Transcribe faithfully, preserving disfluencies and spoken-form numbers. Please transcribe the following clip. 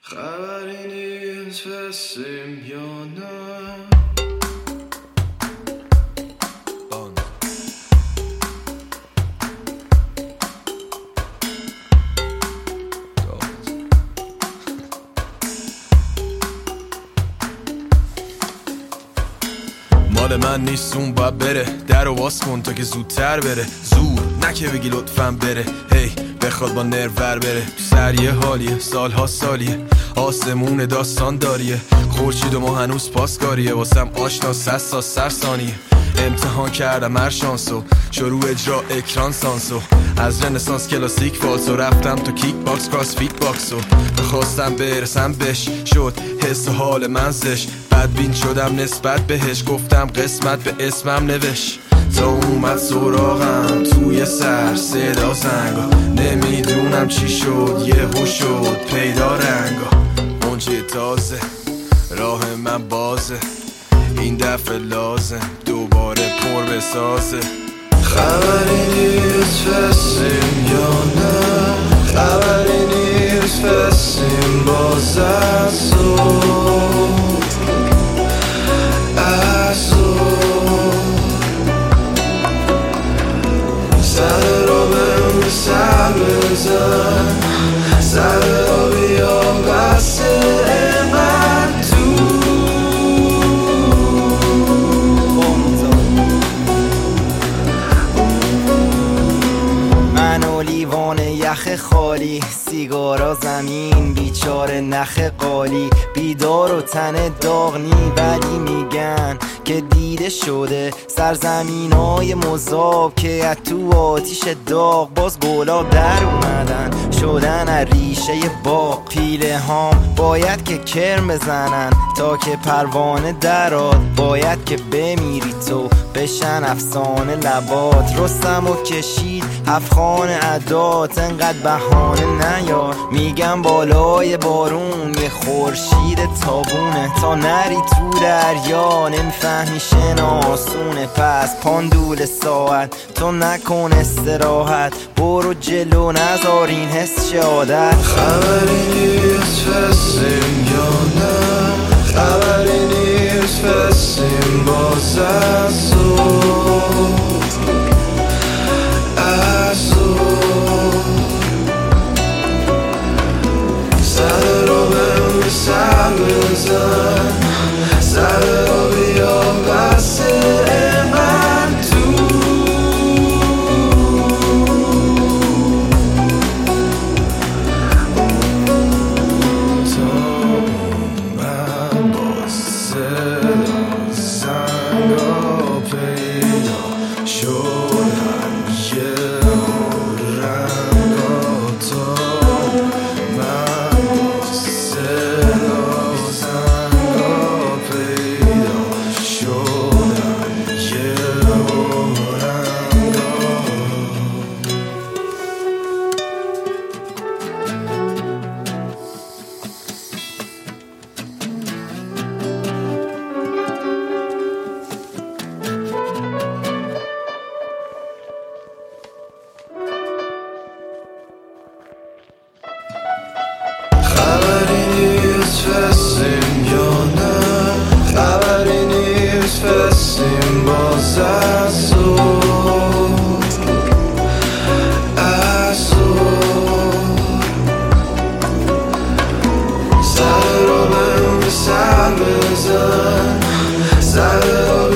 خبری نیست فسیم یا نه. مال من نیست اون باید بره، در رو باز کن تا که زودتر بره. زور نکه بگی لطفاً بره، هی بخواد با نرو ور بره. تو سر یه حالیه، سالها سالیه، آسمون داستان داریه. خورشید و ما هنوز پاسکاریه، واسم آشنا سه سا سر ثانیه. امتحان کردم هر شانسو، شروع اجرا اکران سانسو. از رنسانس کلاسیک فالسو رفتم تا کیک باکس کراس فیت باکسو. بخواستم برسم بهش شد حس و حال من زش. بدبین شدم نسبت بهش، گفتم قسمت به اسمم نوشت. تا اومد سراغم توی سر صدا زنگا، نمیدونم چی شد یهو شد پیدا رنگا. اونجه تازه راه من بازه، این دفعه لازم دوباره پر بسازه. خبری نیست فسیم یا نه، خبری نیست فسیم باز از تو از تو. سر رو به سر بزن، سر رو بیا بسه من تو. من و لیوان یخ خالی، سیگارا زمین بیچاره نخ قالی. بیدار و تن داغنی ولی میگن که دیده شده سرزمینای مذاب که از تو آتیش داغ باز گلاب در اومدن شدن از ریشه باغ. پیله هام باید که کرم بزنن تا که پروانه دراد، باید که بمیری تو بشن افسانه لبات. رستم و کشید هفخان عدات، انقدر بهانه نیار. میگم بالای بارون یه خورشید تابونه، تا نری تو دریا نمیفهمی شناسونه. پس پاندول ساعت تو نکن استراحت، برو جلو نذار این حس شه عادت. خبری نیست فسیم یا نه، خبری نیست فسیم باز از تو از تو. سر رو به سر بزن، سر رو بیا بسه من تو. تا من با صدا زنگا پیدا شدم یه رنگا. تا من با صدا زنگا پیدا شدم یه رنگا. خبری نیست فسیم یا نه، خبری نیست فسیم باز از تو از تو. سر رو به سر بزن، سر رو